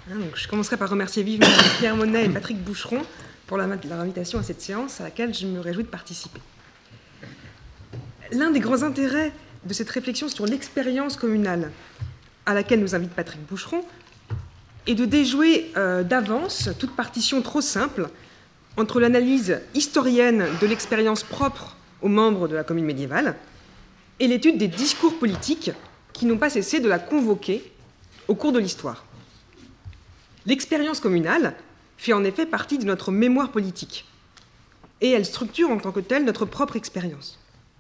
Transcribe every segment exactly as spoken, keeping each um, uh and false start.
Hein, donc je commencerai par remercier vivement Pierre Monet et Patrick Boucheron pour leur invitation à cette séance à laquelle je me réjouis de participer. L'un des grands intérêts de cette réflexion sur l'expérience communale à laquelle nous invite Patrick Boucheron est de déjouer euh, d'avance toute partition trop simple entre l'analyse historienne de l'expérience propre aux membres de la commune médiévale et l'étude des discours politiques qui n'ont pas cessé de la convoquer au cours de l'histoire. L'expérience communale fait en effet partie de notre mémoire politique et elle structure en tant que telle notre propre expérience.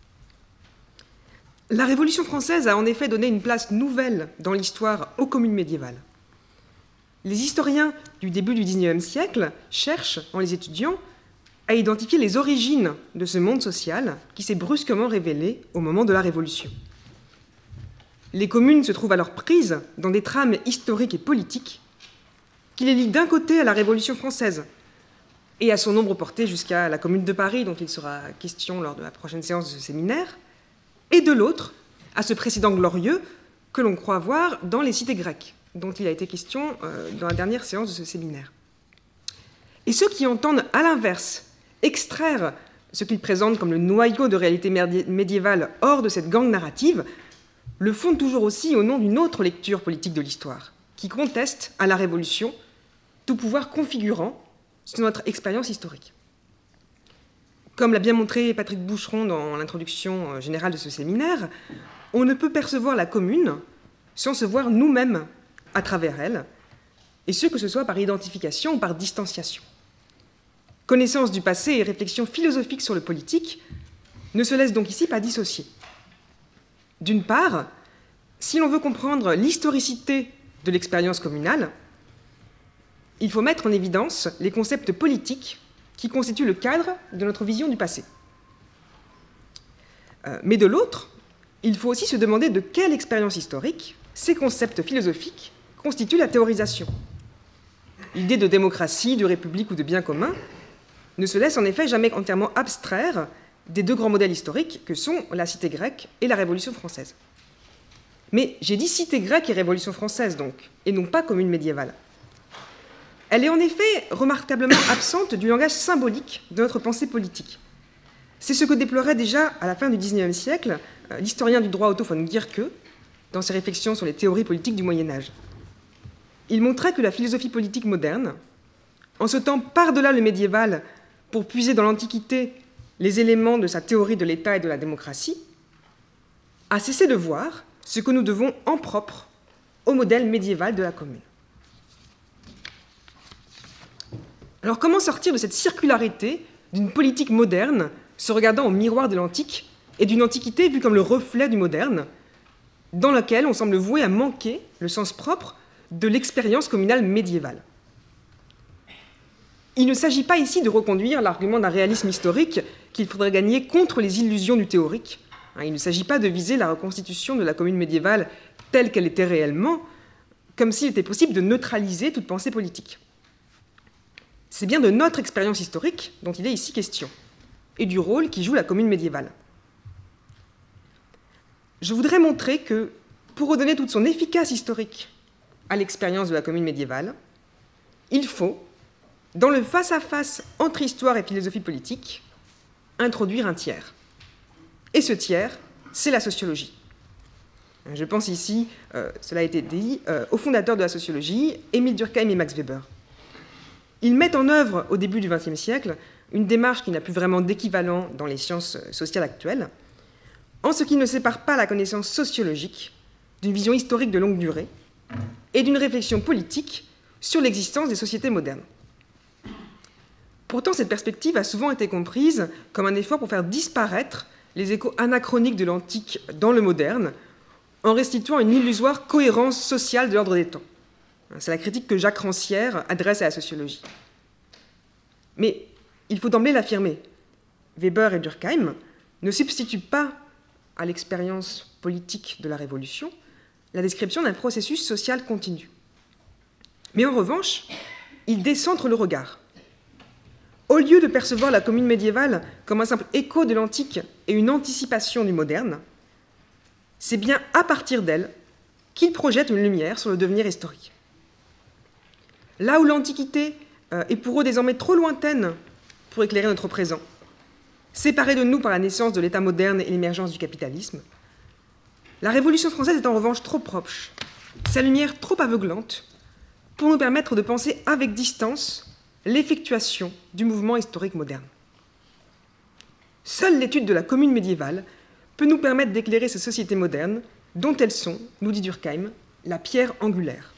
La Révolution française a en effet donné une place nouvelle dans l'histoire aux communes médiévales. Les historiens du début du dix-neuvième siècle cherchent, en les étudiant, à identifier les origines de ce monde social qui s'est brusquement révélé au moment de la Révolution. Les communes se trouvent alors prises dans des trames historiques et politiques qui les lient d'un côté à la Révolution française et à son nombre porté jusqu'à la Commune de Paris, dont il sera question lors de la prochaine séance de ce séminaire, et de l'autre à ce précédent glorieux que l'on croit voir dans les cités grecques, dont il a été question euh, dans la dernière séance de ce séminaire. Et ceux qui entendent, à l'inverse, extraire ce qu'ils présentent comme le noyau de réalité médiévale hors de cette gangue narrative, le font toujours aussi au nom d'une autre lecture politique de l'histoire, qui conteste à la Révolution tout pouvoir configurant sur notre expérience historique. Comme l'a bien montré Patrick Boucheron dans l'introduction générale de ce séminaire, on ne peut percevoir la commune sans se voir nous-mêmes à travers elle, et ce que ce soit par identification ou par distanciation. Connaissance du passé et réflexion philosophique sur le politique ne se laissent donc ici pas dissocier. D'une part, si l'on veut comprendre l'historicité de l'expérience communale, il faut mettre en évidence les concepts politiques qui constituent le cadre de notre vision du passé. Euh, mais de l'autre, il faut aussi se demander de quelle expérience historique ces concepts philosophiques constituent la théorisation. L'idée de démocratie, de république ou de bien commun ne se laisse en effet jamais entièrement abstraire des deux grands modèles historiques que sont la cité grecque et la Révolution française. Mais j'ai dit cité grecque et Révolution française, donc, et non pas commune médiévale. Elle est en effet remarquablement absente du langage symbolique de notre pensée politique. C'est ce que déplorait déjà à la fin du dix-neuvième siècle l'historien du droit Otto von Guercke dans ses réflexions sur les théories politiques du Moyen-Âge. Il montrait que la philosophie politique moderne, en se tend par-delà le médiéval pour puiser dans l'Antiquité les éléments de sa théorie de l'État et de la démocratie, a cessé de voir ce que nous devons en propre au modèle médiéval de la commune. Alors comment sortir de cette circularité d'une politique moderne se regardant au miroir de l'antique et d'une antiquité vue comme le reflet du moderne, dans laquelle on semble voué à manquer le sens propre de l'expérience communale médiévale? Il ne s'agit pas ici de reconduire l'argument d'un réalisme historique qu'il faudrait gagner contre les illusions du théorique. Il ne s'agit pas de viser la reconstitution de la commune médiévale telle qu'elle était réellement, comme s'il était possible de neutraliser toute pensée politique. C'est bien de notre expérience historique dont il est ici question, et du rôle qu'y joue la commune médiévale. Je voudrais montrer que, pour redonner toute son efficace historique à l'expérience de la commune médiévale, il faut, dans le face-à-face entre histoire et philosophie politique, introduire un tiers. Et ce tiers, c'est la sociologie. Je pense ici, euh, cela a été dit, euh, aux fondateurs de la sociologie, Émile Durkheim et Max Weber. Ils mettent en œuvre, au début du vingtième siècle, une démarche qui n'a plus vraiment d'équivalent dans les sciences sociales actuelles, en ce qu'ils ne séparent pas la connaissance sociologique d'une vision historique de longue durée et d'une réflexion politique sur l'existence des sociétés modernes. Pourtant, cette perspective a souvent été comprise comme un effort pour faire disparaître les échos anachroniques de l'antique dans le moderne, en restituant une illusoire cohérence sociale de l'ordre des temps. C'est la critique que Jacques Rancière adresse à la sociologie. Mais il faut d'emblée l'affirmer, Weber et Durkheim ne substituent pas à l'expérience politique de la Révolution la description d'un processus social continu. Mais en revanche, ils décentrent le regard. Au lieu de percevoir la commune médiévale comme un simple écho de l'antique et une anticipation du moderne, c'est bien à partir d'elle qu'ils projettent une lumière sur le devenir historique. là où l'Antiquité euh, est pour eux désormais trop lointaine pour éclairer notre présent, séparée de nous par la naissance de l'État moderne et l'émergence du capitalisme, la Révolution française est en revanche trop proche, sa lumière trop aveuglante, pour nous permettre de penser avec distance l'effectuation du mouvement historique moderne. Seule l'étude de la commune médiévale peut nous permettre d'éclairer ces sociétés modernes dont elles sont, nous dit Durkheim, la pierre angulaire.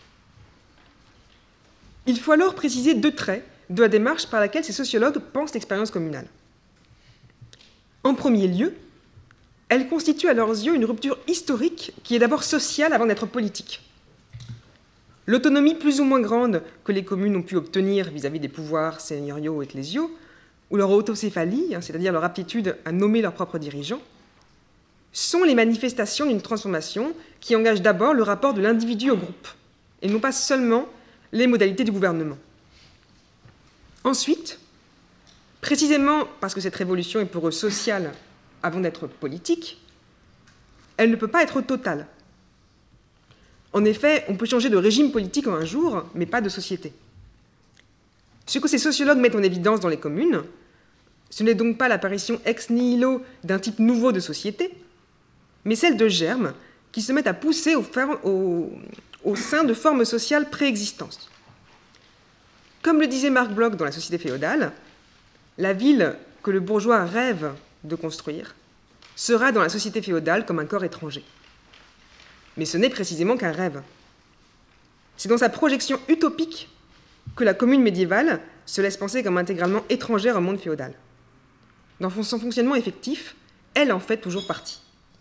Il faut alors préciser deux traits de la démarche par laquelle ces sociologues pensent l'expérience communale. En premier lieu, elle constitue à leurs yeux une rupture historique qui est d'abord sociale avant d'être politique. L'autonomie plus ou moins grande que les communes ont pu obtenir vis-à-vis des pouvoirs seigneuriaux ou ecclésiaux, ou leur autocéphalie, c'est-à-dire leur aptitude à nommer leurs propres dirigeants, sont les manifestations d'une transformation qui engage d'abord le rapport de l'individu au groupe, et non pas seulement les modalités du gouvernement. Ensuite, précisément parce que cette révolution est pour eux sociale avant d'être politique, elle ne peut pas être totale. En effet, on peut changer de régime politique en un jour, mais pas de société. Ce que ces sociologues mettent en évidence dans les communes, ce n'est donc pas l'apparition ex nihilo d'un type nouveau de société, mais celle de germes qui se mettent à pousser au, au, au sein de formes sociales préexistantes. Comme le disait Marc Bloch dans La société féodale, la ville que le bourgeois rêve de construire sera dans la société féodale comme un corps étranger. Mais ce n'est précisément qu'un rêve. C'est dans sa projection utopique que la commune médiévale se laisse penser comme intégralement étrangère au monde féodal. Dans son fonctionnement effectif, elle en fait toujours partie.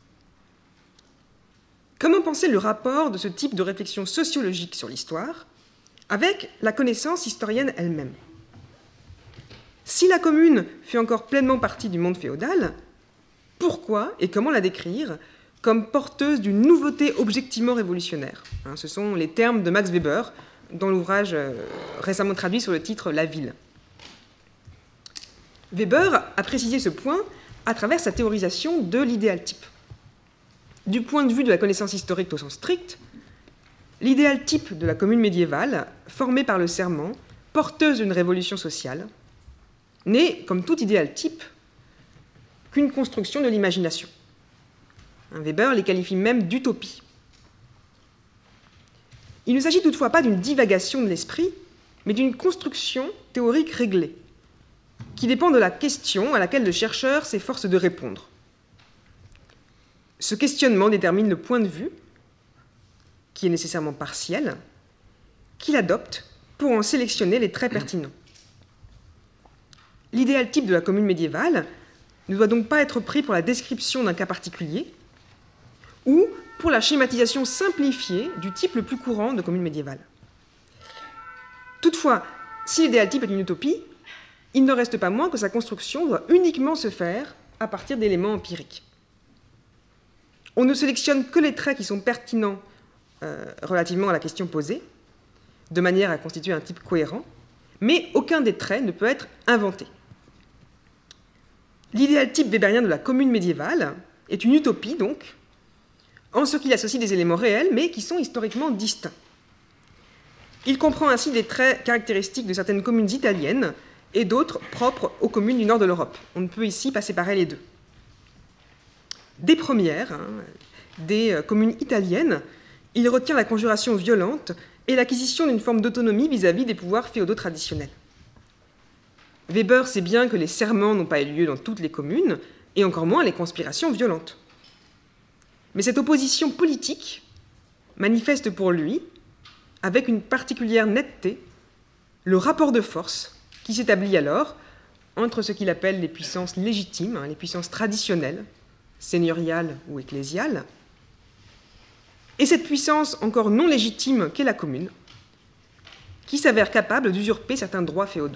Comment penser le rapport de ce type de réflexion sociologique sur l'histoire avec la connaissance historienne elle-même ? Si la commune fait encore pleinement partie du monde féodal, pourquoi et comment la décrire comme porteuse d'une nouveauté objectivement révolutionnaire ? Ce sont les termes de Max Weber dans l'ouvrage récemment traduit sur le titre « La ville ». Weber a précisé ce point à travers sa théorisation de l'idéal type. Du point de vue de la connaissance historique au sens strict, l'idéal type de la commune médiévale, formée par le serment, porteuse d'une révolution sociale, n'est, comme tout idéal type, qu'une construction de l'imagination. Weber les qualifie même d'utopie. Il ne s'agit toutefois pas d'une divagation de l'esprit, mais d'une construction théorique réglée, qui dépend de la question à laquelle le chercheur s'efforce de répondre. Ce questionnement détermine le point de vue, qui est nécessairement partiel, qu'il adopte pour en sélectionner les traits pertinents. L'idéal type de la commune médiévale ne doit donc pas être pris pour la description d'un cas particulier ou pour la schématisation simplifiée du type le plus courant de commune médiévale. Toutefois, si l'idéal type est une utopie, il ne reste pas moins que sa construction doit uniquement se faire à partir d'éléments empiriques. On ne sélectionne que les traits qui sont pertinents euh, relativement à la question posée, de manière à constituer un type cohérent, mais aucun des traits ne peut être inventé. L'idéal type weberien de la commune médiévale est une utopie, donc, en ce qu'il associe des éléments réels, mais qui sont historiquement distincts. Il comprend ainsi des traits caractéristiques de certaines communes italiennes et d'autres propres aux communes du nord de l'Europe. On ne peut ici pas séparer les deux. Des premières, hein, des communes italiennes, il retient la conjuration violente et l'acquisition d'une forme d'autonomie vis-à-vis des pouvoirs féodaux traditionnels. Weber sait bien que les serments n'ont pas eu lieu dans toutes les communes, et encore moins les conspirations violentes. Mais cette opposition politique manifeste pour lui, avec une particulière netteté, le rapport de force qui s'établit alors entre ce qu'il appelle les puissances légitimes, hein, les puissances traditionnelles, seigneuriales ou ecclésiales, et cette puissance encore non légitime qu'est la commune, qui s'avère capable d'usurper certains droits féodaux.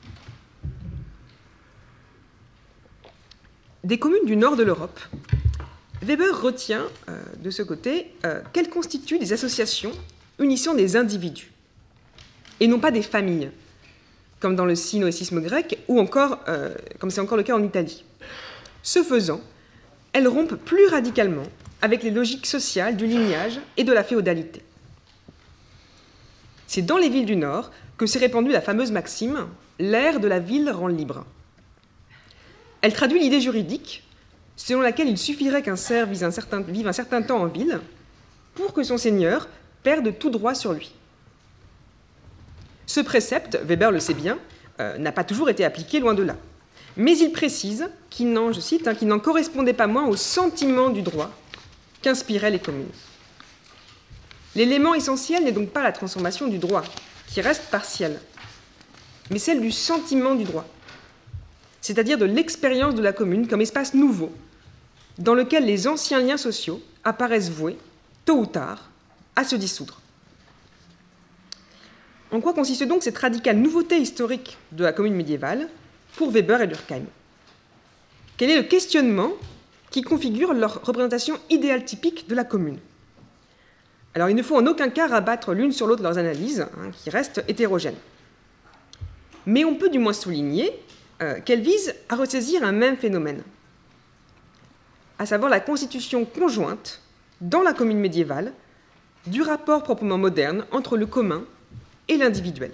Des communes du nord de l'Europe, Weber retient euh, de ce côté euh, qu'elles constituent des associations unissant des individus, et non pas des familles, comme dans le sinoécisme grec, ou encore, euh, comme c'est encore le cas en Italie. Ce faisant, elles rompent plus radicalement avec les logiques sociales du lignage et de la féodalité. C'est dans les villes du Nord que s'est répandue la fameuse maxime « l'air de la ville rend libre ». Elle traduit l'idée juridique selon laquelle il suffirait qu'un cerf vive un, certain, vive un certain temps en ville pour que son seigneur perde tout droit sur lui. Ce précepte, Weber le sait bien, euh, n'a pas toujours été appliqué, loin de là. Mais il précise qu'il n'en, je cite, hein, qu'il n'en correspondait pas moins au sentiment du droit qu'inspiraient les communes. L'élément essentiel n'est donc pas la transformation du droit, qui reste partielle, mais celle du sentiment du droit, c'est-à-dire de l'expérience de la commune comme espace nouveau, dans lequel les anciens liens sociaux apparaissent voués, tôt ou tard, à se dissoudre. En quoi consiste donc cette radicale nouveauté historique de la commune médiévale pour Weber et Durkheim? Quel est le questionnement qui configure leur représentation idéale typique de la commune? Alors, il ne faut en aucun cas rabattre l'une sur l'autre leurs analyses, hein, qui restent hétérogènes. Mais on peut du moins souligner euh, qu'elles visent à ressaisir un même phénomène, à savoir la constitution conjointe, dans la commune médiévale, du rapport proprement moderne entre le commun et l'individuel.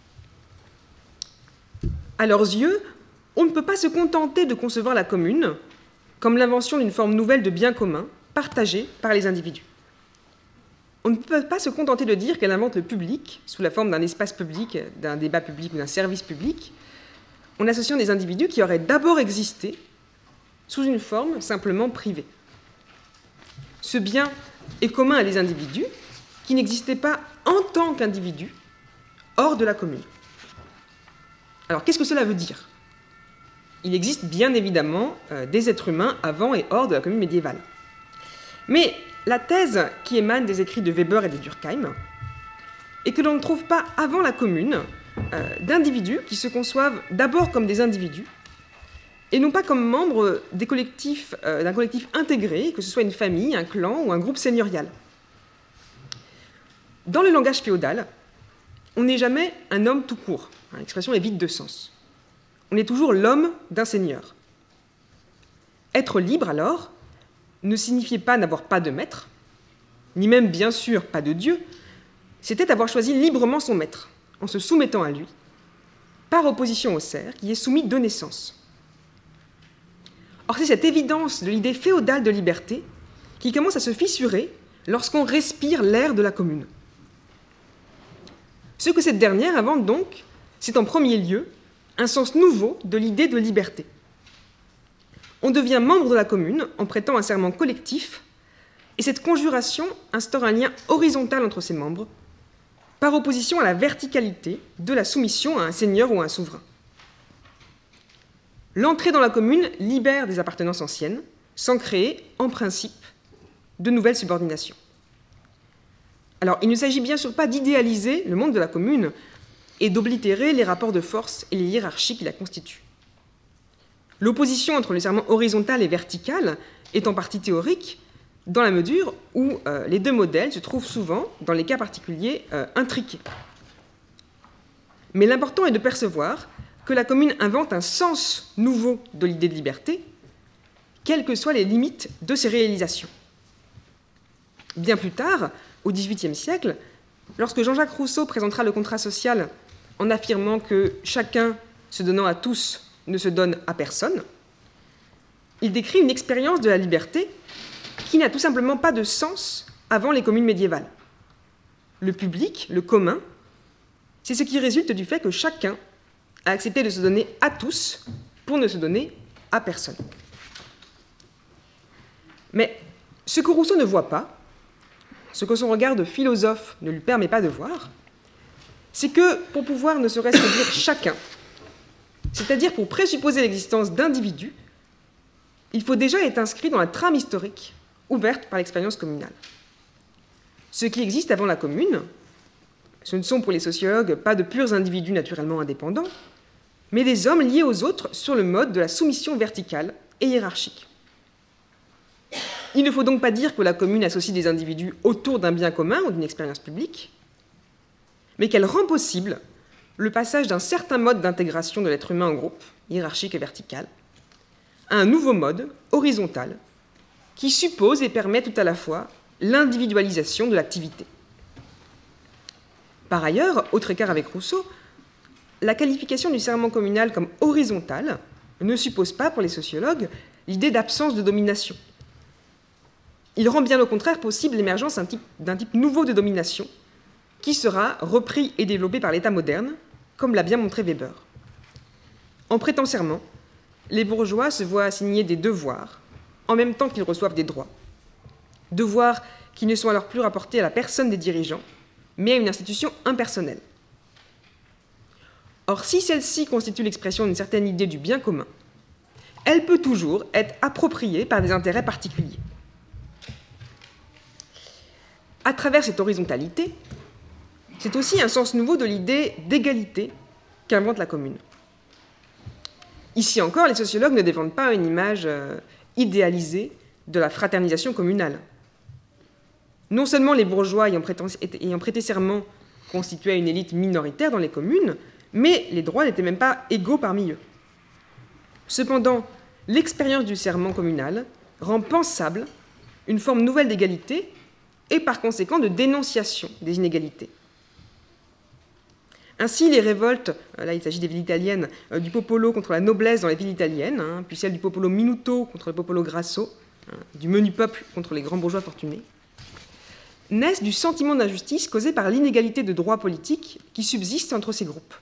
À leurs yeux, on ne peut pas se contenter de concevoir la commune comme l'invention d'une forme nouvelle de bien commun partagé par les individus. On ne peut pas se contenter de dire qu'elle invente le public sous la forme d'un espace public, d'un débat public ou d'un service public, en associant des individus qui auraient d'abord existé sous une forme simplement privée. Ce bien est commun à des individus qui n'existaient pas en tant qu'individus hors de la commune. Alors, qu'est-ce que cela veut dire? Il existe bien évidemment euh, des êtres humains avant et hors de la commune médiévale. Mais la thèse qui émane des écrits de Weber et de Durkheim est que l'on ne trouve pas avant la commune euh, d'individus qui se conçoivent d'abord comme des individus et non pas comme membres des collectifs, euh, d'un collectif intégré, que ce soit une famille, un clan ou un groupe seigneurial. Dans le langage féodal, on n'est jamais un homme tout court. L'expression est vide de sens. On est toujours l'homme d'un seigneur. Être libre, alors, ne signifiait pas n'avoir pas de maître, ni même, bien sûr, pas de Dieu. C'était avoir choisi librement son maître, en se soumettant à lui, par opposition au serf, qui est soumis de naissance. Or, c'est cette évidence de l'idée féodale de liberté qui commence à se fissurer lorsqu'on respire l'air de la commune. Ce que cette dernière invente donc, c'est en premier lieu un sens nouveau de l'idée de liberté. On devient membre de la commune en prêtant un serment collectif, et cette conjuration instaure un lien horizontal entre ses membres, par opposition à la verticalité de la soumission à un seigneur ou à un souverain. L'entrée dans la commune libère des appartenances anciennes, sans créer, en principe, de nouvelles subordinations. Alors, il ne s'agit bien sûr pas d'idéaliser le monde de la commune et d'oblitérer les rapports de force et les hiérarchies qui la constituent. L'opposition entre le serment horizontal et vertical est en partie théorique, dans la mesure où euh, les deux modèles se trouvent souvent, dans les cas particuliers, euh, intriqués. Mais l'important est de percevoir que la commune invente un sens nouveau de l'idée de liberté, quelles que soient les limites de ses réalisations. Bien plus tard, au dix-huitième siècle, lorsque Jean-Jacques Rousseau présentera le contrat social en affirmant que chacun se donnant à tous ne se donne à personne, il décrit une expérience de la liberté qui n'a tout simplement pas de sens avant les communes médiévales. Le public, le commun, c'est ce qui résulte du fait que chacun a accepté de se donner à tous pour ne se donner à personne. Mais ce que Rousseau ne voit pas, ce que son regard de philosophe ne lui permet pas de voir, c'est que pour pouvoir ne serait-ce que dire chacun, c'est-à-dire pour présupposer l'existence d'individus, il faut déjà être inscrit dans la trame historique ouverte par l'expérience communale. Ce qui existe avant la commune, ce ne sont pour les sociologues pas de purs individus naturellement indépendants, mais des hommes liés aux autres sur le mode de la soumission verticale et hiérarchique. Il ne faut donc pas dire que la commune associe des individus autour d'un bien commun ou d'une expérience publique, mais qu'elle rend possible le passage d'un certain mode d'intégration de l'être humain en groupe, hiérarchique et vertical, à un nouveau mode, horizontal, qui suppose et permet tout à la fois l'individualisation de l'activité. Par ailleurs, autre écart avec Rousseau, la qualification du serment communal comme horizontal ne suppose pas, pour les sociologues, l'idée d'absence de domination. Il rend bien au contraire possible l'émergence d'un type, d'un type nouveau de domination, qui sera repris et développé par l'État moderne, comme l'a bien montré Weber. En prêtant serment, les bourgeois se voient assigner des devoirs, en même temps qu'ils reçoivent des droits. Devoirs qui ne sont alors plus rapportés à la personne des dirigeants, mais à une institution impersonnelle. Or, si celle-ci constitue l'expression d'une certaine idée du bien commun, elle peut toujours être appropriée par des intérêts particuliers. À travers cette horizontalité, c'est aussi un sens nouveau de l'idée d'égalité qu'invente la commune. Ici encore, les sociologues ne défendent pas une image euh, idéalisée de la fraternisation communale. Non seulement les bourgeois ayant prêté, ayant prêté serment constituaient une élite minoritaire dans les communes, mais les droits n'étaient même pas égaux parmi eux. Cependant, l'expérience du serment communal rend pensable une forme nouvelle d'égalité et par conséquent de dénonciation des inégalités. Ainsi, les révoltes, là il s'agit des villes italiennes, euh, du popolo contre la noblesse dans les villes italiennes, hein, puis celle du popolo minuto contre le popolo grasso, hein, du menu peuple contre les grands bourgeois fortunés, naissent du sentiment d'injustice causé par l'inégalité de droits politiques qui subsiste entre ces groupes.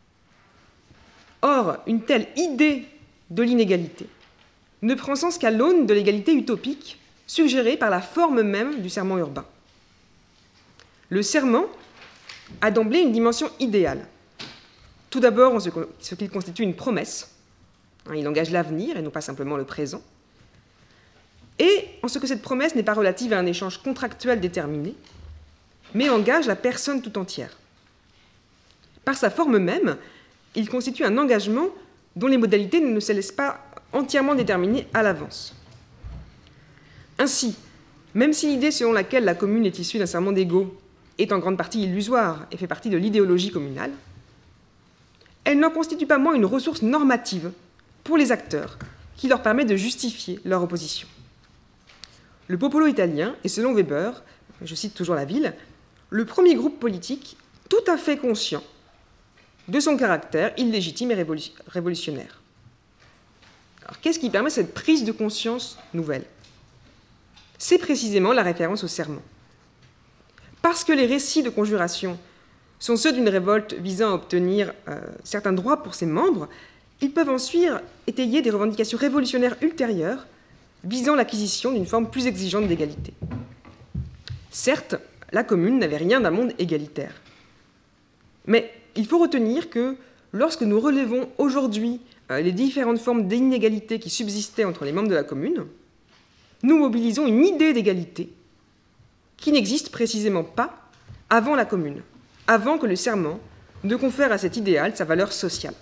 Or, une telle idée de l'inégalité ne prend sens qu'à l'aune de l'égalité utopique suggérée par la forme même du serment urbain. Le serment a d'emblée une dimension idéale. Tout d'abord, en ce qu'il constitue une promesse. Il engage l'avenir et non pas simplement le présent. Et en ce que cette promesse n'est pas relative à un échange contractuel déterminé, mais engage la personne tout entière. Par sa forme même, il constitue un engagement dont les modalités ne se laissent pas entièrement déterminer à l'avance. Ainsi, même si l'idée selon laquelle la commune est issue d'un serment d'égaux est en grande partie illusoire et fait partie de l'idéologie communale, elle n'en constitue pas moins une ressource normative pour les acteurs qui leur permet de justifier leur opposition. Le popolo italien est, selon Weber, je cite toujours la ville, le premier groupe politique tout à fait conscient de son caractère illégitime et révolutionnaire. Alors, qu'est-ce qui permet cette prise de conscience nouvelle ? C'est précisément la référence au serment. Parce que les récits de conjuration sont ceux d'une révolte visant à obtenir euh, certains droits pour ses membres, ils peuvent ensuite étayer des revendications révolutionnaires ultérieures visant l'acquisition d'une forme plus exigeante d'égalité. Certes, la commune n'avait rien d'un monde égalitaire. Mais il faut retenir que lorsque nous relevons aujourd'hui euh, les différentes formes d'inégalité qui subsistaient entre les membres de la commune, nous mobilisons une idée d'égalité qui n'existe précisément pas avant la commune, avant que le serment ne confère à cet idéal sa valeur sociale.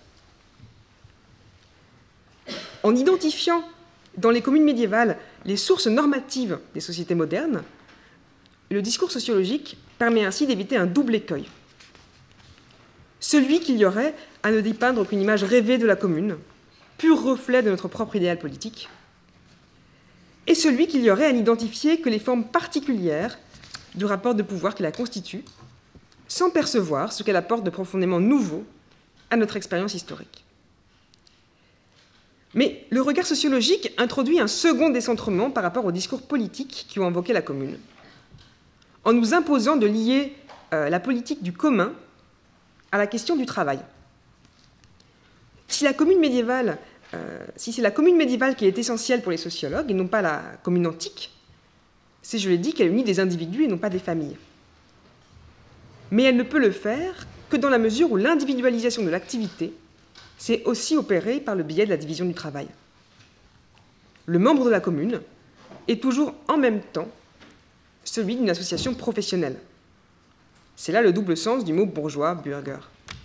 En identifiant dans les communes médiévales les sources normatives des sociétés modernes, le discours sociologique permet ainsi d'éviter un double écueil. Celui qu'il y aurait à ne dépeindre qu'une image rêvée de la commune, pur reflet de notre propre idéal politique, et celui qu'il y aurait à n'identifier que les formes particulières du rapport de pouvoir qui la constitue, sans percevoir ce qu'elle apporte de profondément nouveau à notre expérience historique. Mais le regard sociologique introduit un second décentrement par rapport aux discours politiques qui ont invoqué la commune, en nous imposant de lier euh, la politique du commun à la question du travail. Si la commune médiévale, euh, si c'est la commune médiévale qui est essentielle pour les sociologues et non pas la commune antique, c'est, je l'ai dit, qu'elle unit des individus et non pas des familles. Mais elle ne peut le faire que dans la mesure où l'individualisation de l'activité s'est aussi opérée par le biais de la division du travail. Le membre de la commune est toujours en même temps celui d'une association professionnelle. C'est là le double sens du mot bourgeois, Bürger.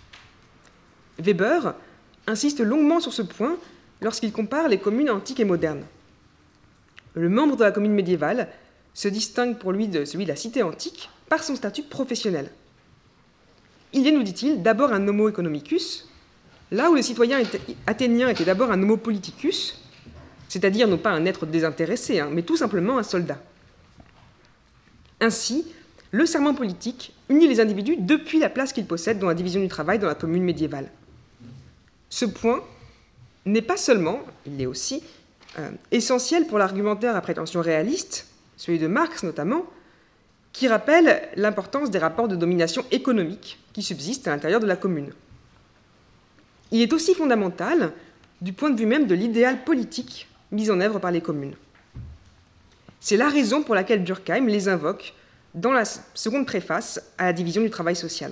Weber insiste longuement sur ce point lorsqu'il compare les communes antiques et modernes. Le membre de la commune médiévale se distingue pour lui de celui de la cité antique par son statut professionnel. Il est, nous dit-il, d'abord un homo economicus, là où le citoyen athénien était d'abord un homo politicus, c'est-à-dire non pas un être désintéressé, hein, mais tout simplement un soldat. Ainsi, le serment politique unit les individus depuis la place qu'ils possèdent dans la division du travail dans la commune médiévale. Ce point n'est pas seulement, il est aussi, euh, essentiel pour l'argumentaire à prétention réaliste, celui de Marx notamment, qui rappelle l'importance des rapports de domination économique qui subsistent à l'intérieur de la commune. Il est aussi fondamental du point de vue même de l'idéal politique mis en œuvre par les communes. C'est la raison pour laquelle Durkheim les invoque dans la seconde préface à la division du travail social.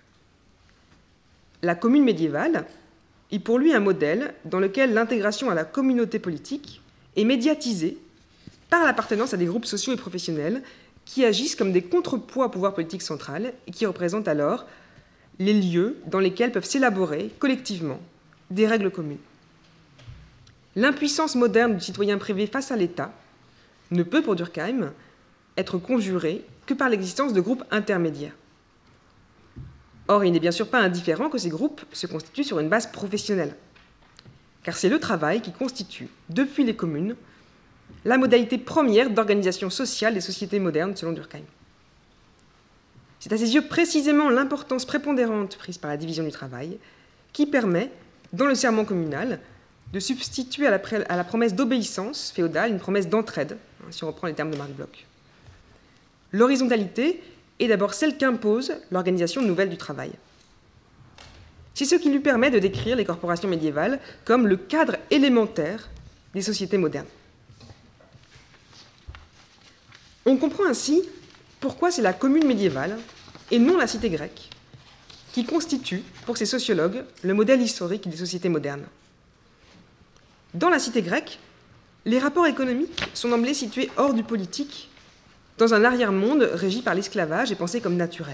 La commune médiévale est pour lui un modèle dans lequel l'intégration à la communauté politique est médiatisée par l'appartenance à des groupes sociaux et professionnels qui agissent comme des contrepoids au pouvoir politique central et qui représentent alors les lieux dans lesquels peuvent s'élaborer collectivement des règles communes. L'impuissance moderne du citoyen privé face à l'État ne peut, pour Durkheim, être conjurée que par l'existence de groupes intermédiaires. Or, il n'est bien sûr pas indifférent que ces groupes se constituent sur une base professionnelle, car c'est le travail qui constitue, depuis les communes, la modalité première d'organisation sociale des sociétés modernes, selon Durkheim. C'est à ses yeux précisément l'importance prépondérante prise par la division du travail qui permet, dans le serment communal, de substituer à la, à la promesse d'obéissance féodale une promesse d'entraide, hein, si on reprend les termes de Marc Bloch. L'horizontalité est d'abord celle qu'impose l'organisation nouvelle du travail. C'est ce qui lui permet de décrire les corporations médiévales comme le cadre élémentaire des sociétés modernes. On comprend ainsi pourquoi c'est la commune médiévale, et non la cité grecque, qui constitue, pour ces sociologues, le modèle historique des sociétés modernes. Dans la cité grecque, les rapports économiques sont d'emblée situés hors du politique, dans un arrière-monde régi par l'esclavage et pensé comme naturel.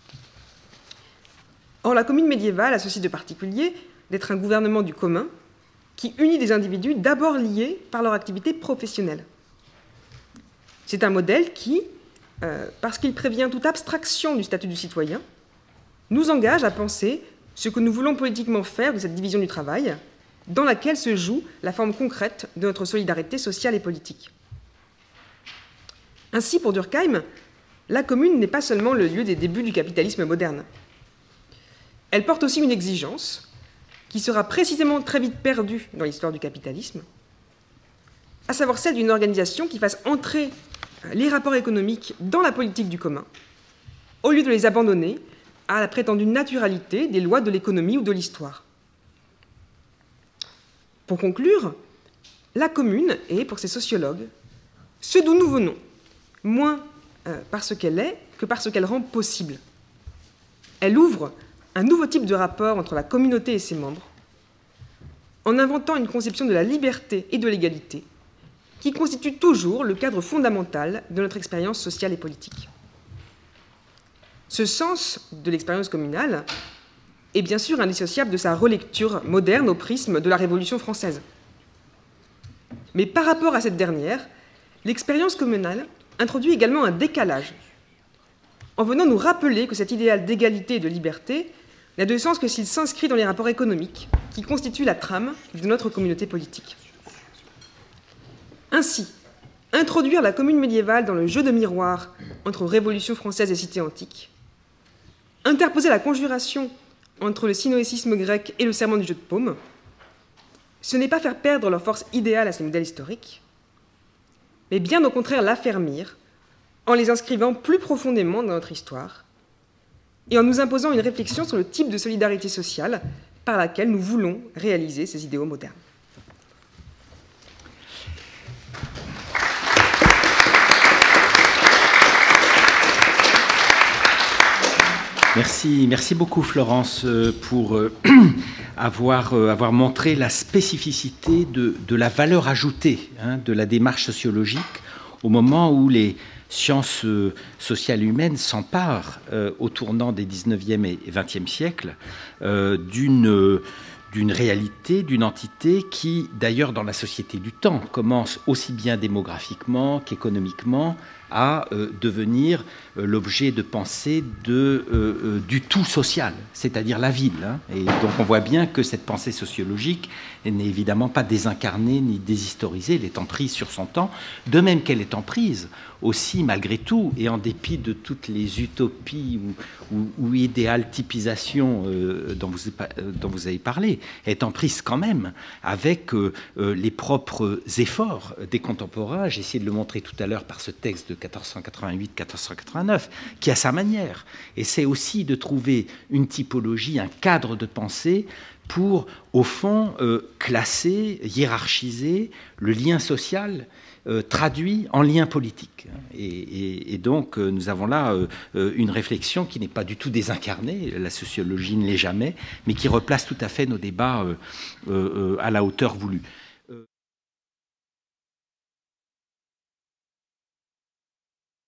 Or, la commune médiévale a ceci de particulier d'être un gouvernement du commun qui unit des individus d'abord liés par leur activité professionnelle. C'est un modèle qui, euh, parce qu'il prévient toute abstraction du statut du citoyen, nous engage à penser ce que nous voulons politiquement faire de cette division du travail, dans laquelle se joue la forme concrète de notre solidarité sociale et politique. Ainsi, pour Durkheim, la commune n'est pas seulement le lieu des débuts du capitalisme moderne. Elle porte aussi une exigence, qui sera précisément très vite perdue dans l'histoire du capitalisme, à savoir celle d'une organisation qui fasse entrer les rapports économiques dans la politique du commun, au lieu de les abandonner à la prétendue naturalité des lois de l'économie ou de l'histoire. Pour conclure, la commune est, pour ces sociologues, ce d'où nous venons, moins euh, parce qu'elle est que parce qu'elle rend possible. Elle ouvre un nouveau type de rapport entre la communauté et ses membres, en inventant une conception de la liberté et de l'égalité, qui constitue toujours le cadre fondamental de notre expérience sociale et politique. Ce sens de l'expérience communale est bien sûr indissociable de sa relecture moderne au prisme de la Révolution française. Mais par rapport à cette dernière, l'expérience communale introduit également un décalage, en venant nous rappeler que cet idéal d'égalité et de liberté n'a de sens que s'il s'inscrit dans les rapports économiques qui constituent la trame de notre communauté politique. Ainsi, introduire la commune médiévale dans le jeu de miroir entre Révolution française et cité antique, interposer la conjuration entre le sinoécisme grec et le serment du jeu de paume, ce n'est pas faire perdre leur force idéale à ces modèles historiques, mais bien au contraire l'affermir en les inscrivant plus profondément dans notre histoire et en nous imposant une réflexion sur le type de solidarité sociale par laquelle nous voulons réaliser ces idéaux modernes. Merci, merci beaucoup Florence pour euh, avoir, euh, avoir montré la spécificité de, de la valeur ajoutée hein, de la démarche sociologique au moment où les sciences euh, sociales humaines s'emparent euh, au tournant des dix-neuvième et vingtième siècles euh, d'une, euh, d'une réalité, d'une entité qui, d'ailleurs dans la société du temps, commence aussi bien démographiquement qu'économiquement à euh, devenir euh, l'objet de pensée de, euh, euh, du tout social, c'est-à-dire la ville. Hein. Et donc on voit bien que cette pensée sociologique n'est évidemment pas désincarnée ni déshistorisée, elle est en prise sur son temps, de même qu'elle est en prise aussi malgré tout, et en dépit de toutes les utopies ou, ou, ou idéales typisations euh, dont, vous, euh, dont vous avez parlé, elle est en prise quand même avec euh, euh, les propres efforts des contemporains. J'ai essayé de le montrer tout à l'heure par ce texte de quatorze cent quatre-vingt-huit quatorze cent quatre-vingt-neuf, qui à sa manière essaie aussi de trouver une typologie, un cadre de pensée pour, au fond, euh, classer, hiérarchiser le lien social Euh, traduit en lien politique. Et, et, et donc, euh, nous avons là euh, une réflexion qui n'est pas du tout désincarnée, la sociologie ne l'est jamais, mais qui replace tout à fait nos débats euh, euh, à la hauteur voulue.